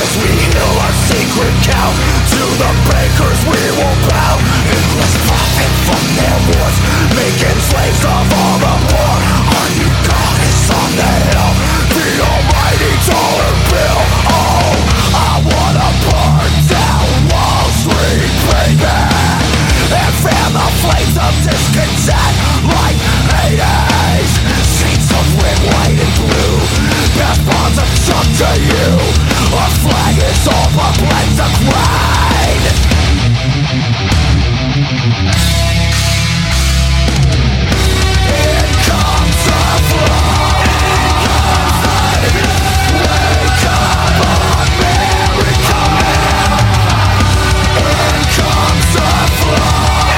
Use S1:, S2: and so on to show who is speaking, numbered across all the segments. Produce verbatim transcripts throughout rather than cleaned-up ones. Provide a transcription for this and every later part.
S1: as we heal our secret count. To the bakers we will bow. Endless profit from their wars, making slaves of all the poor. Our new God is on the hill, the almighty dollar bill. Oh, I wanna burn down Wall Street, baby, and fan the flames of discontent like Hades. Seeds of red, white, and blue, past bonds of chuck to you. Our flag is all but blends of grain. It comes the flood. Wake up, America. It comes the flood.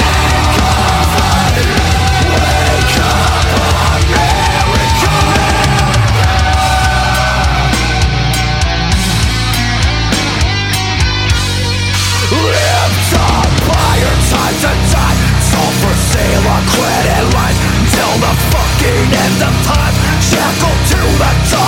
S1: Wake up, America. Lived up by your time to die. Sold for sale on credit lines till the fucking end of time. Shackled to the top.